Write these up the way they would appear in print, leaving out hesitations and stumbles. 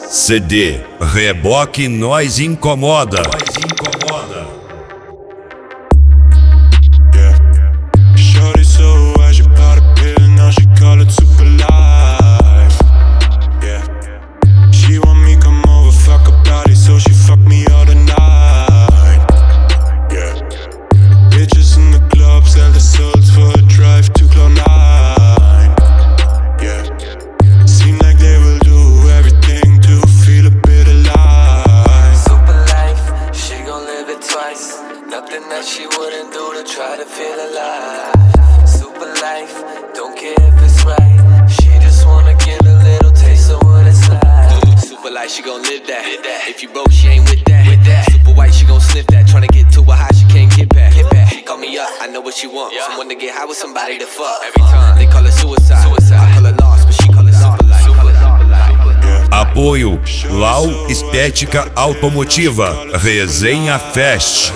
CD Reboque Nós Incomoda. Nothing that she wouldn't do to try to feel alive. Super life, don't care if it's right. She just wanna get a little taste of what it's like. Super life, she gon' live that. If you broke, she ain't with that. Super white, she gon' sniff that. Tryna get to a high, she can't get back. She call me up, I know what she want. Someone to get high with, somebody to fuck. Every time they call it suicide. I call it lost, but she call it super life. Apoio Lau Estética Automotiva. Resenha Fest.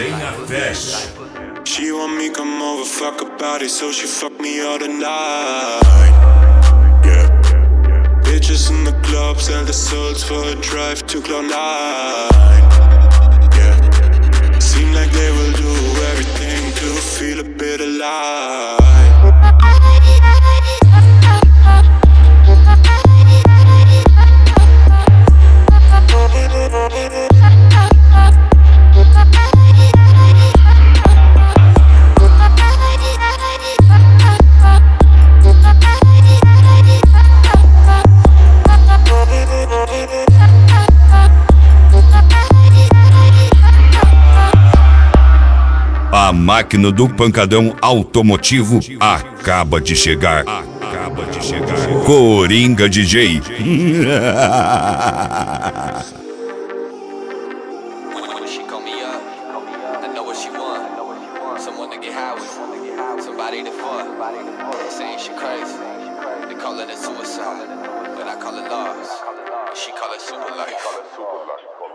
She want me come over, fuck her body, so she fuck me all the night. Yeah. Bitches in the club sell the souls for a drive to Cloud9. Yeah. Seem like they will do everything to feel a bit alive. A máquina do pancadão automotivo acaba de chegar. Coringa DJ. She call me up, I know what she want. Someone to get high with, somebody to fuck. Saying she crazy, they call it a suicide, but I call it lost. She call it super life.